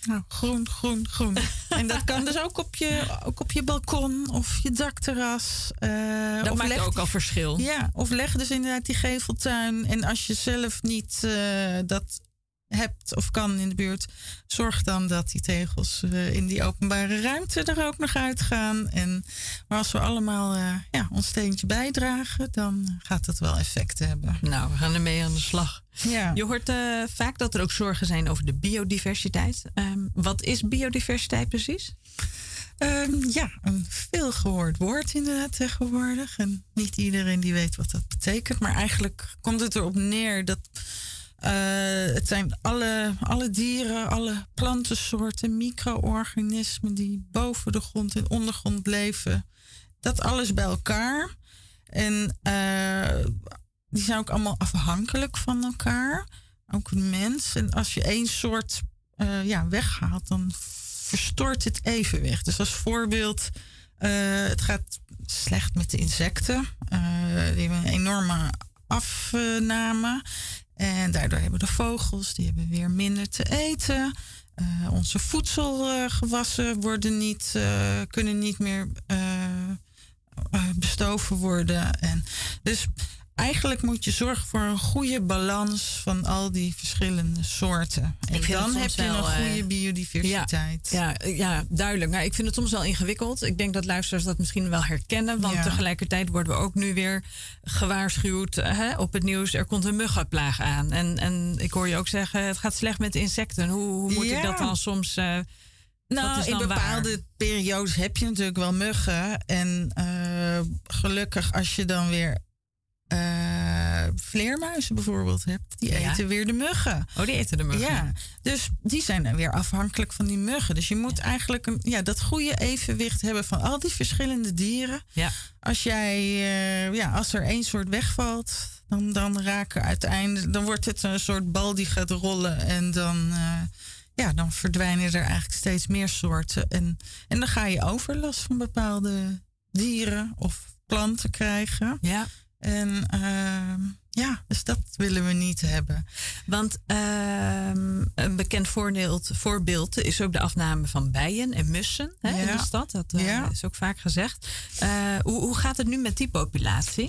Nou, groen, groen, groen. En dat kan dus ook op je balkon of je dakterras. Dat of maakt ook al verschil. Ja, of leg dus inderdaad die geveltuin. En als je zelf niet dat hebt of kan in de buurt, zorg dan dat die tegels in die openbare ruimte er ook nog uitgaan. Maar als we allemaal ons steentje bijdragen, dan gaat dat wel effect hebben. Nou, we gaan ermee aan de slag. Ja. Je hoort vaak dat er ook zorgen zijn over de biodiversiteit. Wat is biodiversiteit precies? Een veel gehoord woord inderdaad tegenwoordig. En niet iedereen die weet wat dat betekent. Maar eigenlijk komt het erop neer dat het zijn alle dieren, alle plantensoorten, micro-organismen die boven de grond en ondergrond leven. Dat alles bij elkaar. En die zijn ook allemaal afhankelijk van elkaar. Ook een mens. En als je één soort weghaalt, dan verstoort het evenwicht. Dus als voorbeeld, het gaat slecht met de insecten. Die hebben een enorme afname. En daardoor hebben de vogels, die hebben weer minder te eten. Onze voedselgewassen kunnen niet meer bestoven worden. En dus eigenlijk moet je zorgen voor een goede balans van al die verschillende soorten. En dan heb je een goede biodiversiteit. Ja, duidelijk. Nou, ik vind het soms wel ingewikkeld. Ik denk dat luisteraars dat misschien wel herkennen. Want tegelijkertijd worden we ook nu weer gewaarschuwd op het nieuws. Er komt een muggenplaag aan. En ik hoor je ook zeggen, het gaat slecht met insecten. Hoe moet ik dat dan soms... in bepaalde periodes heb je natuurlijk wel muggen. En gelukkig als je dan weer vleermuizen bijvoorbeeld hebt, die eten weer de muggen. Oh, die eten de muggen. Ja, dus die zijn dan weer afhankelijk van die muggen. Dus je moet eigenlijk dat goede evenwicht hebben van al die verschillende dieren. Ja. Als er één soort wegvalt, dan raken uiteindelijk, dan wordt het een soort bal die gaat rollen en dan verdwijnen er eigenlijk steeds meer soorten. En dan ga je overlast van bepaalde dieren of planten krijgen. Ja. En dus dat willen we niet hebben. Want een bekend voorbeeld is ook de afname van bijen en mussen in de stad. Dat is ook vaak gezegd. Hoe gaat het nu met die populatie?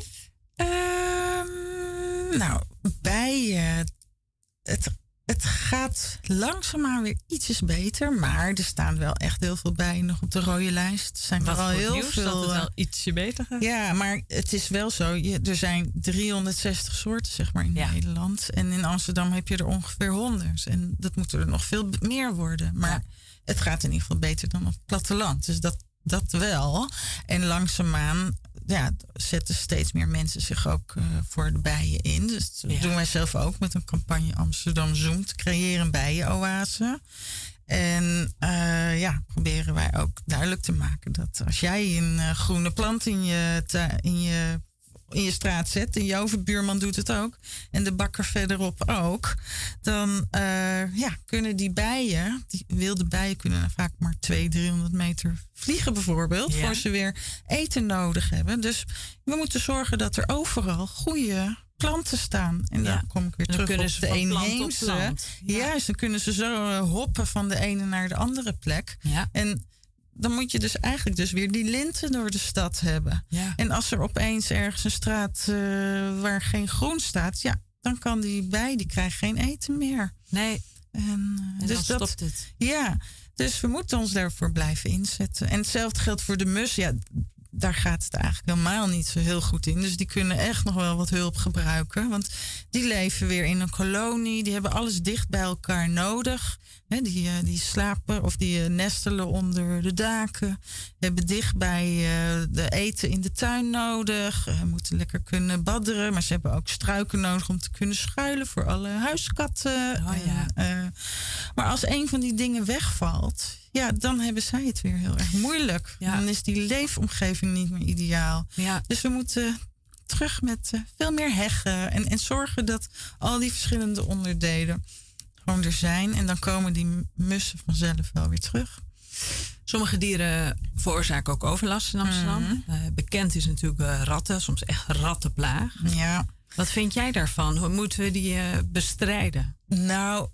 Bijen... Het gaat langzaamaan weer ietsjes beter, maar er staan wel echt heel veel bijen nog op de rode lijst. Er zijn wat er al heel nieuws, veel. Dat het wel ietsje beter gaat. Ja, maar het is wel zo. Er zijn 360 soorten, zeg maar, in Nederland. En in Amsterdam heb je er ongeveer 100. En dat moeten er nog veel meer worden. Maar het gaat in ieder geval beter dan op het platteland. Dus dat wel. En langzaamaan zetten steeds meer mensen zich ook voor de bijen in. Dus dat doen wij zelf ook met een campagne Amsterdam Zoomt. Creëren een bijenoase. En proberen wij ook duidelijk te maken dat als jij een groene plant in je straat zet en je overbuurman doet het ook en de bakker verderop ook, dan kunnen die bijen, die wilde bijen kunnen vaak maar 200-300 meter vliegen bijvoorbeeld, voor ze weer eten nodig hebben. Dus we moeten zorgen dat er overal goede planten staan. En dan kom ik weer terug op de eenheemse. Ja, dan kunnen ze zo hoppen van de ene naar de andere plek. Ja. En dan moet je dus eigenlijk weer die linten door de stad hebben. Ja. En als er opeens ergens een straat waar geen groen staat, dan kan die krijgt geen eten meer. Nee. En dus dan stopt het. Ja, dus we moeten ons daarvoor blijven inzetten. En hetzelfde geldt voor de mus. Ja, daar gaat het eigenlijk helemaal niet zo heel goed in. Dus die kunnen echt nog wel wat hulp gebruiken. Want die leven weer in een kolonie. Die hebben alles dicht bij elkaar nodig. Die slapen of die nestelen onder de daken. Hebben dichtbij de eten in de tuin nodig. Moeten lekker kunnen badderen. Maar ze hebben ook struiken nodig om te kunnen schuilen voor alle huiskatten. Maar als een van die dingen wegvalt, dan hebben zij het weer heel erg moeilijk. Ja. Dan is die leefomgeving niet meer ideaal. Ja. Dus we moeten terug met veel meer heggen. En zorgen dat al die verschillende onderdelen gewoon er zijn. En dan komen die mussen vanzelf wel weer terug. Sommige dieren veroorzaken ook overlast in Amsterdam. Bekend is natuurlijk ratten, soms echt rattenplaag. Ja. Wat vind jij daarvan? Hoe moeten we die bestrijden? Nou,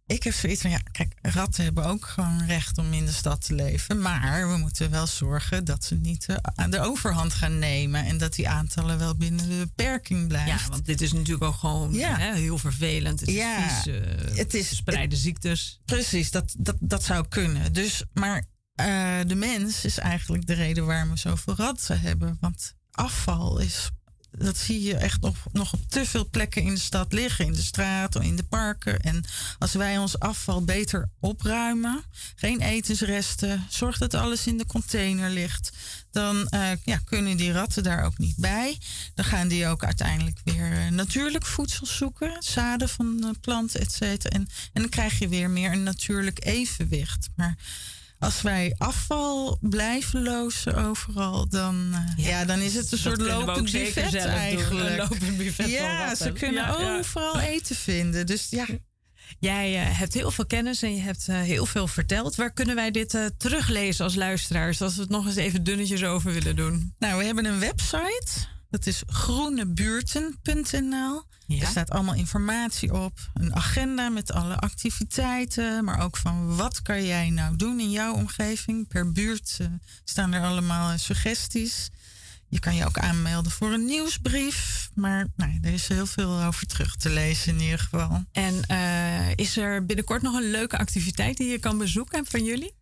ik heb zoiets van, ja, kijk, ratten hebben ook gewoon recht om in de stad te leven. Maar we moeten wel zorgen dat ze niet de overhand gaan nemen. En dat die aantallen wel binnen de beperking blijven. Ja, want dit is natuurlijk ook gewoon heel vervelend. Het is vies, het is verspreide ziektes. Precies, dat zou kunnen. Dus, maar de mens is eigenlijk de reden waarom we zoveel ratten hebben. Want afval is... Dat zie je echt nog op te veel plekken in de stad liggen. In de straat, in de parken. En als wij ons afval beter opruimen. Geen etensresten. Zorg dat alles in de container ligt. Dan kunnen die ratten daar ook niet bij. Dan gaan die ook uiteindelijk weer natuurlijk voedsel zoeken. Zaden van planten, et cetera. En dan krijg je weer meer een natuurlijk evenwicht. Maar... Als wij afval blijven lozen overal, dan is het een soort lopend buffet eigenlijk. Een lopend buffet ze kunnen overal eten vinden. Dus ja. Jij hebt heel veel kennis en je hebt heel veel verteld. Waar kunnen wij dit teruglezen als luisteraars? Als we het nog eens even dunnetjes over willen doen. Nou, we hebben een website. Dat is groenebuurten.nl. Ja. Er staat allemaal informatie op. Een agenda met alle activiteiten. Maar ook van wat kan jij nou doen in jouw omgeving. Per buurt staan er allemaal suggesties. Je kan je ook aanmelden voor een nieuwsbrief. Maar er is heel veel over terug te lezen in ieder geval. En is er binnenkort nog een leuke activiteit die je kan bezoeken van jullie?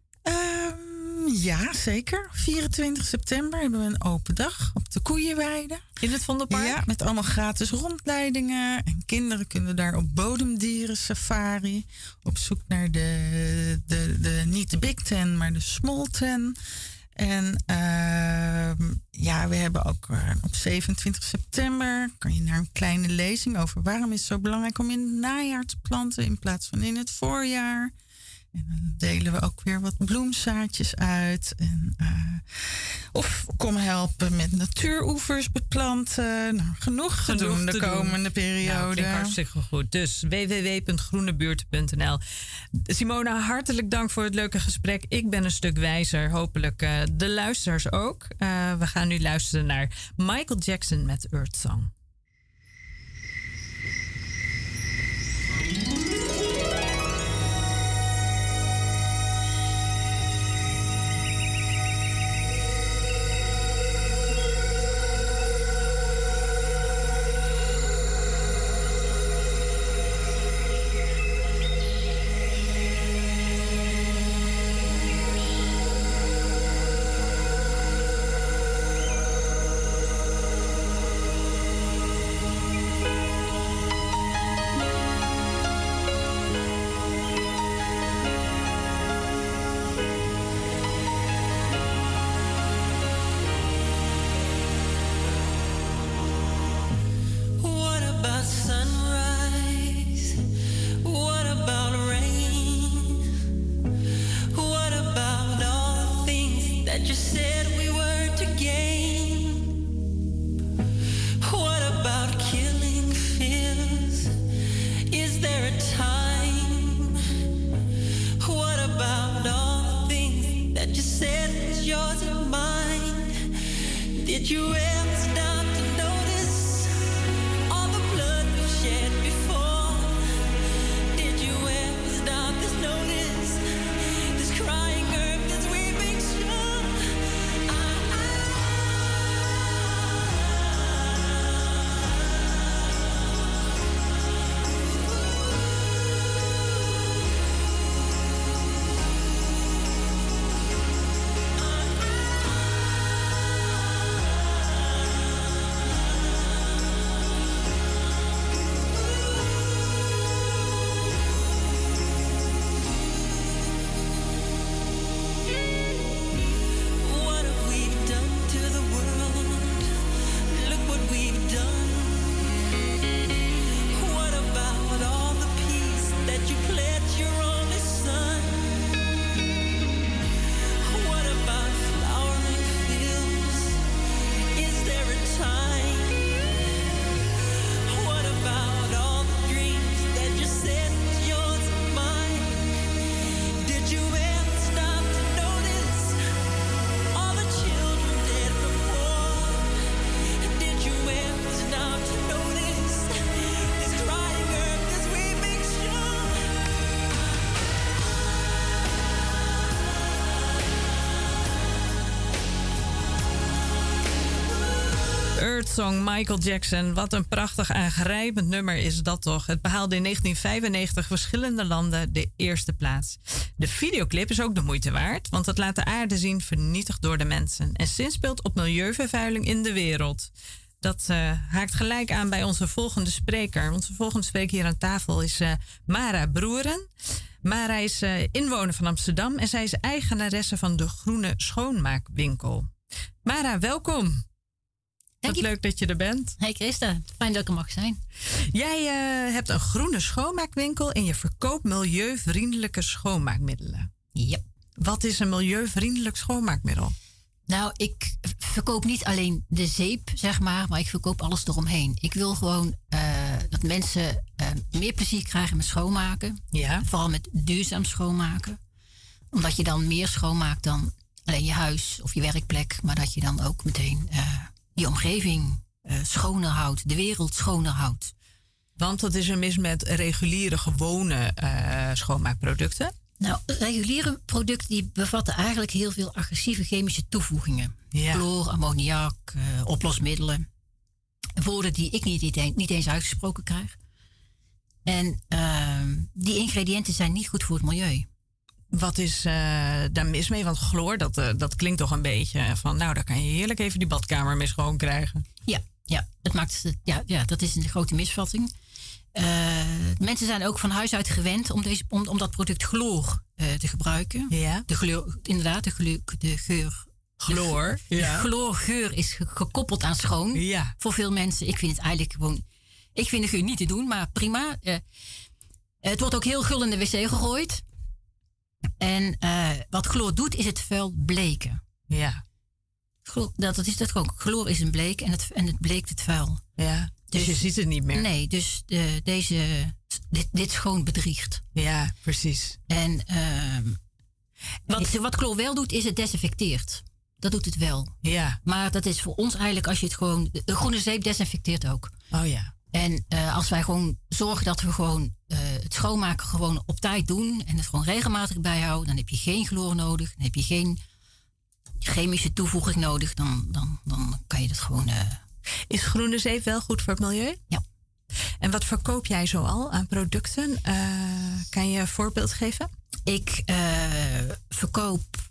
Ja, zeker. 24 september hebben we een open dag op de Koeienweide. In het Vondelpark? Ja, met allemaal gratis rondleidingen. En kinderen kunnen daar op bodemdieren safari. Op zoek naar niet de Big Ten, maar de Small Ten. En we hebben ook op 27 september... kan je naar een kleine lezing over waarom is het zo belangrijk om in het najaar te planten in plaats van in het voorjaar. En dan delen we ook weer wat bloemzaadjes uit. En, of kom helpen met natuuroevers beplanten. Nou, genoeg te doen de komende periode. Nou, hartstikke goed. Dus www.groenebuurten.nl. Simona, hartelijk dank voor het leuke gesprek. Ik ben een stuk wijzer. Hopelijk de luisteraars ook. We gaan nu luisteren naar Michael Jackson met Earth Song. Birdsong, Michael Jackson. Wat een prachtig aangrijpend nummer is dat toch. Het behaalde in 1995 verschillende landen de eerste plaats. De videoclip is ook de moeite waard, want het laat de aarde zien vernietigd door de mensen. En sinds speelt op milieuvervuiling in de wereld. Dat haakt gelijk aan bij onze volgende spreker. Onze volgende spreker hier aan tafel is Mara Broeren. Mara is inwoner van Amsterdam en zij is eigenaresse van de Groene Schoonmaakwinkel. Mara, welkom. Wat leuk dat je er bent. Hey Christa, fijn dat ik er mag zijn. Jij hebt een groene schoonmaakwinkel en je verkoopt milieuvriendelijke schoonmaakmiddelen. Ja. Wat is een milieuvriendelijk schoonmaakmiddel? Nou, ik verkoop niet alleen de zeep, zeg maar ik verkoop alles eromheen. Ik wil gewoon dat mensen meer plezier krijgen met schoonmaken. Ja. Vooral met duurzaam schoonmaken. Omdat je dan meer schoonmaakt dan alleen je huis of je werkplek. Maar dat je dan ook meteen je omgeving schoner houdt, de wereld schoner houdt. Want wat is er mis met reguliere, gewone schoonmaakproducten? Nou, reguliere producten die bevatten eigenlijk heel veel agressieve chemische toevoegingen. Ja. Chloor, ammoniak, oplosmiddelen. Woorden die ik niet eens uitgesproken krijg. En die ingrediënten zijn niet goed voor het milieu. Wat is daar mis mee? Want chloor, dat klinkt toch een beetje van... nou, daar kan je heerlijk even die badkamer mee schoon krijgen. Ja, dat is een grote misvatting. Mensen zijn ook van huis uit gewend om dat product chloor te gebruiken. Ja. De geur. Chloor. Ja. De chloorgeur is gekoppeld aan schoon. Ja. Voor veel mensen. Ik vind het eigenlijk gewoon... Ik vind de geur niet te doen, maar prima. Het wordt ook heel gul in de wc gegooid. En wat chloor doet, is het vuil bleken. Ja. Dat is dat ook. Chloor is een bleek en het bleekt het vuil. Ja. Dus je ziet het niet meer. Nee, dus dit schoon bedriegt. Ja, precies. En wat chloor wel doet, is het desinfecteert. Dat doet het wel. Ja. Maar dat is voor ons eigenlijk als je het gewoon... De groene zeep desinfecteert ook. Oh ja. En als wij gewoon zorgen dat we gewoon het schoonmaken gewoon op tijd doen... en het gewoon regelmatig bijhouden... dan heb je geen chloor nodig. Dan heb je geen chemische toevoeging nodig. Dan kan je dat gewoon... Is groene zeep wel goed voor het milieu? Ja. En wat verkoop jij zoal aan producten? Kan je een voorbeeld geven? Ik verkoop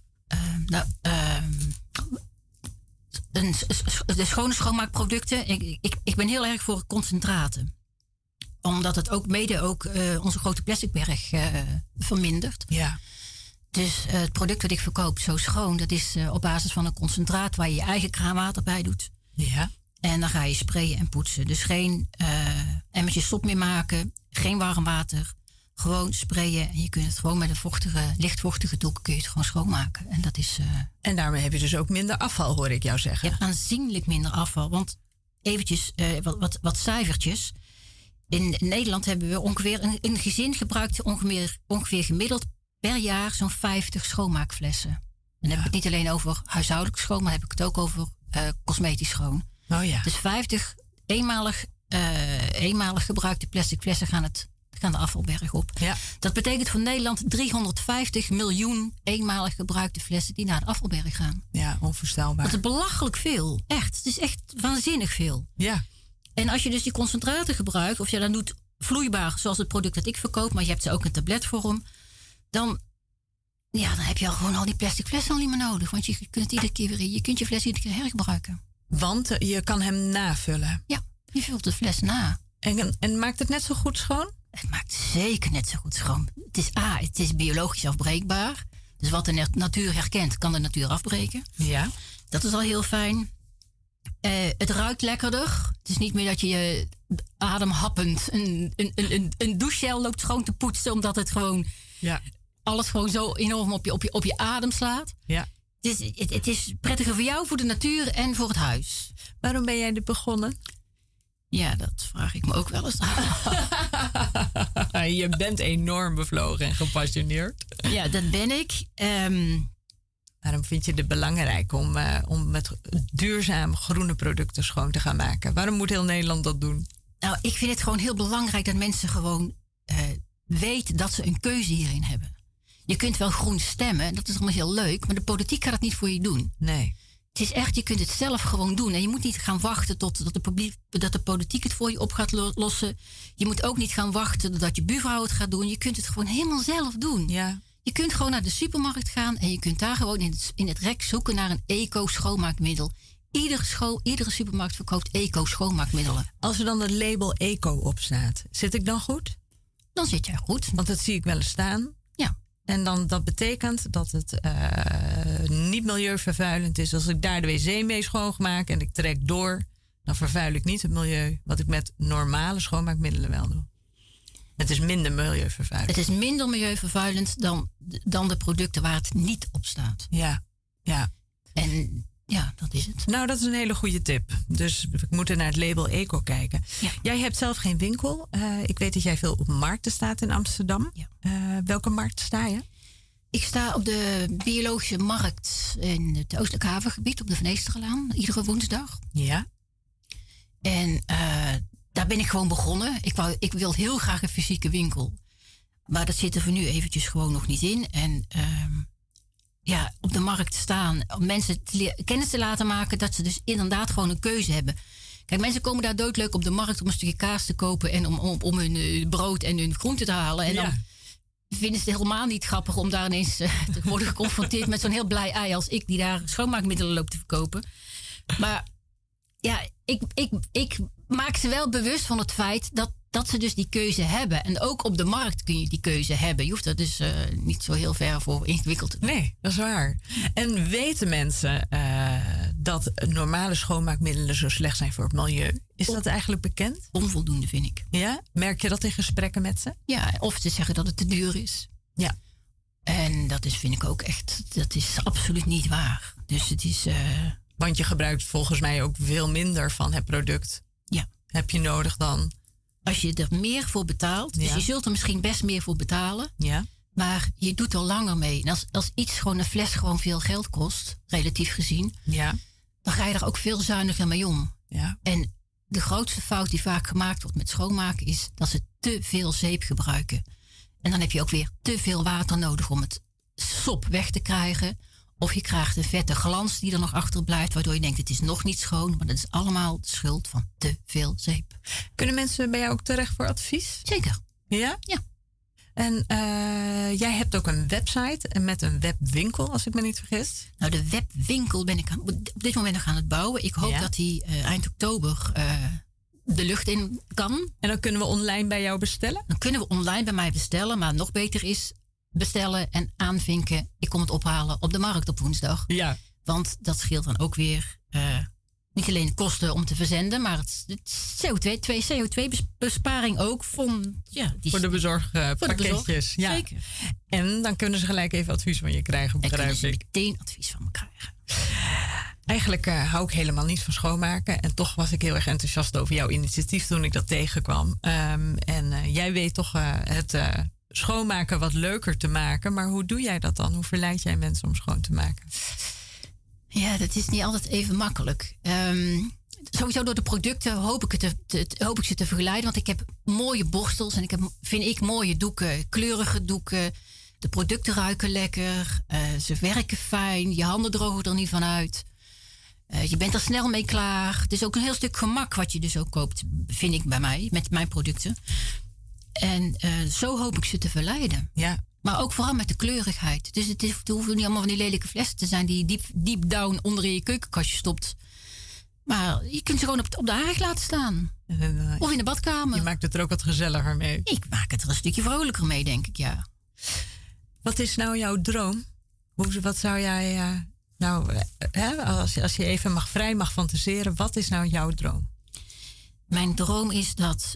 de schone schoonmaakproducten. Ik ben heel erg voor concentraten. Omdat het ook mede onze grote plasticberg vermindert. Ja. Dus het product dat ik verkoop, Zo Schoon, dat is op basis van een concentraat waar je je eigen kraanwater bij doet. Ja. En dan ga je sprayen en poetsen. Dus geen emmertjes sop meer maken, geen warm water. Gewoon sprayen en je kunt het gewoon met een lichtvochtige doek kun je het gewoon schoonmaken. En dat is... En daarmee heb je dus ook minder afval, hoor ik jou zeggen. Je hebt aanzienlijk minder afval. Want eventjes wat cijfertjes. In Nederland hebben we ongeveer... Een gezin gebruikt ongeveer gemiddeld per jaar zo'n 50 schoonmaakflessen. En dan heb ik het niet alleen over huishoudelijk schoon, maar heb ik het ook over cosmetisch schoon. Oh ja. Dus 50 eenmalig gebruikte plastic flessen gaan de afvalberg op. Ja. Dat betekent voor Nederland 350 miljoen eenmalig gebruikte flessen die naar de afvalberg gaan. Ja, onvoorstelbaar. Dat is belachelijk veel. Echt. Het is echt waanzinnig veel. Ja. En als je dus die concentraten gebruikt, of je dan doet vloeibaar, zoals het product dat ik verkoop, maar je hebt ze ook in tabletvorm, dan heb je al gewoon al die plastic flessen al niet meer nodig. Want je kunt je fles iedere keer hergebruiken. Want je kan hem navullen. Ja, je vult de fles na. En maakt het net zo goed schoon? Het maakt zeker net zo goed schoon. Het is biologisch afbreekbaar. Dus wat de natuur herkent, kan de natuur afbreken. Ja. Dat is al heel fijn. Het ruikt lekkerder. Het is niet meer dat je ademhappend een douchegel loopt schoon te poetsen, omdat het gewoon alles gewoon zo enorm op je adem slaat. Ja. Het is prettiger voor jou, voor de natuur en voor het huis. Waarom ben jij dit begonnen? Ja, dat vraag ik me ook wel eens. Je bent enorm bevlogen en gepassioneerd. Ja, dat ben ik. Waarom vind je het belangrijk om met duurzaam groene producten schoon te gaan maken? Waarom moet heel Nederland dat doen? Nou, ik vind het gewoon heel belangrijk dat mensen gewoon weten dat ze een keuze hierin hebben. Je kunt wel groen stemmen, dat is allemaal heel leuk, maar de politiek gaat het niet voor je doen. Nee. Het is echt, je kunt het zelf gewoon doen. En je moet niet gaan wachten tot dat de politiek het voor je op gaat lossen. Je moet ook niet gaan wachten totdat je buurvrouw het gaat doen. Je kunt het gewoon helemaal zelf doen. Ja. Je kunt gewoon naar de supermarkt gaan en je kunt daar gewoon in het rek zoeken naar een eco-schoonmaakmiddel. Iedere supermarkt verkoopt eco-schoonmaakmiddelen. Als er dan het label eco op staat, zit ik dan goed? Dan zit jij goed. Want dat zie ik wel eens staan. Ja. En dan, dat betekent dat het niet milieuvervuilend is. Als ik daar de wc mee schoonmaak en ik trek door, dan vervuil ik niet het milieu. Wat ik met normale schoonmaakmiddelen wel doe. Het is minder milieuvervuilend. Het is minder milieuvervuilend dan de producten waar het niet op staat. Ja, ja. En ja, dat is het. Nou, dat is een hele goede tip. Dus we moeten naar het label eco kijken. Ja. Jij hebt zelf geen winkel. Ik weet dat jij veel op markten staat in Amsterdam. Ja. Welke markt sta je? Ik sta op de biologische markt in het Oostelijk Havengebied op de Van Eesterlaan. Iedere woensdag. Ja. En daar ben ik gewoon begonnen. Ik wil heel graag een fysieke winkel. Maar dat zit er voor nu eventjes gewoon nog niet in. En op de markt staan, om mensen kennis te laten maken dat ze dus inderdaad gewoon een keuze hebben. Kijk, mensen komen daar doodleuk op de markt om een stukje kaas te kopen en om hun brood en hun groenten te halen. En dan vinden ze het helemaal niet grappig om daar ineens te worden geconfronteerd met zo'n heel blij ei als ik, die daar schoonmaakmiddelen loopt te verkopen. Maar ja, ik maak ze wel bewust van het feit dat ze dus die keuze hebben. En ook op de markt kun je die keuze hebben. Je hoeft er dus niet zo heel ver voor ingewikkeld te doen. Nee, dat is waar. En weten mensen dat normale schoonmaakmiddelen zo slecht zijn voor het milieu? Is dat eigenlijk bekend? Onvoldoende, vind ik. Ja? Merk je dat in gesprekken met ze? Ja, of ze zeggen dat het te duur is. Ja. En dat is, vind ik ook echt, dat is absoluut niet waar. Dus het is... Want je gebruikt volgens mij ook veel minder van het product. Ja. Heb je nodig dan? Als je er meer voor betaalt, dus je zult er misschien best meer voor betalen. Ja. Maar je doet er langer mee. En als een fles gewoon veel geld kost, relatief gezien, dan ga je er ook veel zuiniger mee om. Ja. En de grootste fout die vaak gemaakt wordt met schoonmaken is dat ze te veel zeep gebruiken. En dan heb je ook weer te veel water nodig om het sop weg te krijgen. Of je krijgt een vette glans die er nog achter blijft, waardoor je denkt het is nog niet schoon. Maar dat is allemaal de schuld van te veel zeep. Kunnen mensen bij jou ook terecht voor advies? Zeker. Ja? Ja. En jij hebt ook een website met een webwinkel, als ik me niet vergis. Nou, de webwinkel ben ik op dit moment nog aan het bouwen. Ik hoop dat die eind oktober de lucht in kan. En dan kunnen we online bij jou bestellen? Dan kunnen we online bij mij bestellen, maar nog beter is bestellen en aanvinken. Ik kom het ophalen op de markt op woensdag. Ja. Want dat scheelt dan ook weer niet alleen de kosten om te verzenden, maar het CO2-besparing ook. Voor de bezorgpakketjes. Ja. Zeker. En dan kunnen ze gelijk even advies van je krijgen. En kunnen ze meteen advies van me krijgen. Eigenlijk hou ik helemaal niet van schoonmaken. En toch was ik heel erg enthousiast over jouw initiatief toen ik dat tegenkwam. En jij weet toch het schoonmaken wat leuker te maken. Maar hoe doe jij dat dan? Hoe verleid jij mensen om schoon te maken? Ja, dat is niet altijd even makkelijk. Sowieso door de producten hoop ik ze te vergelijden. Want ik heb mooie borstels en vind ik mooie doeken, kleurige doeken. De producten ruiken lekker. Ze werken fijn. Je handen drogen er niet van uit. Je bent er snel mee klaar. Het is ook een heel stuk gemak wat je dus ook koopt, vind ik bij mij, met mijn producten. En zo hoop ik ze te verleiden. Ja. Maar ook vooral met de kleurigheid. Dus het hoeven niet allemaal van die lelijke flessen te zijn die je deep down onder in je keukenkastje stopt. Maar je kunt ze gewoon op de haard laten staan. Of in de badkamer. Je maakt het er ook wat gezelliger mee. Ik maak het er een stukje vrolijker mee, denk ik, ja. Wat is nou jouw droom? Wat zou jij... als je even vrij mag fantaseren, wat is nou jouw droom? Mijn droom is dat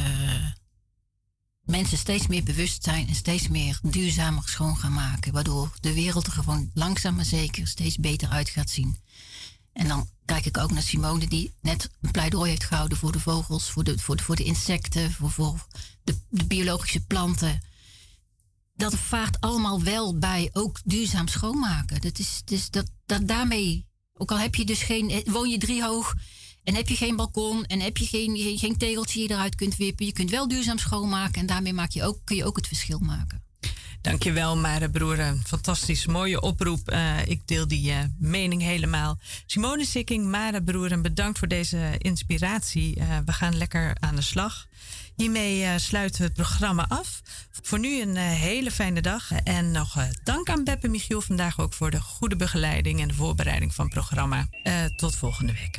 mensen steeds meer bewust zijn en steeds meer duurzamer schoon gaan maken. Waardoor de wereld er gewoon langzaam maar zeker steeds beter uit gaat zien. En dan kijk ik ook naar Simone, die net een pleidooi heeft gehouden voor de vogels, voor de insecten, voor de biologische planten. Dat vaart allemaal wel bij ook duurzaam schoonmaken. Dat is dat daarmee, ook al heb je dus woon je 3 hoog en heb je geen balkon en heb je geen tegeltje je eruit kunt wippen. Je kunt wel duurzaam schoonmaken en daarmee kun je ook het verschil maken. Dankjewel, Mare Broeren. Fantastisch, mooie oproep. Ik deel die mening helemaal. Simone Sikking, Mare Broeren, bedankt voor deze inspiratie. We gaan lekker aan de slag. Hiermee sluiten we het programma af. Voor nu een hele fijne dag. En nog dank aan Beppe Michiel vandaag ook voor de goede begeleiding en de voorbereiding van het programma. Tot volgende week.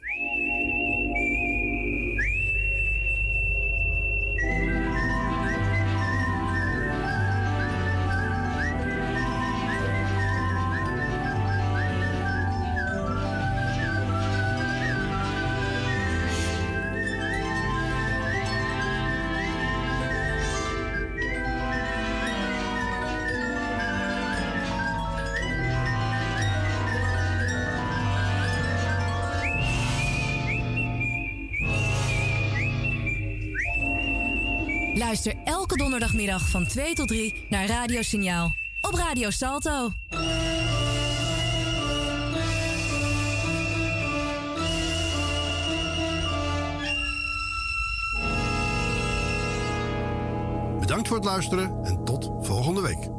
Luister elke donderdagmiddag van 2 tot 3 naar Radio Signaal op Radio Salto. Bedankt voor het luisteren en tot volgende week.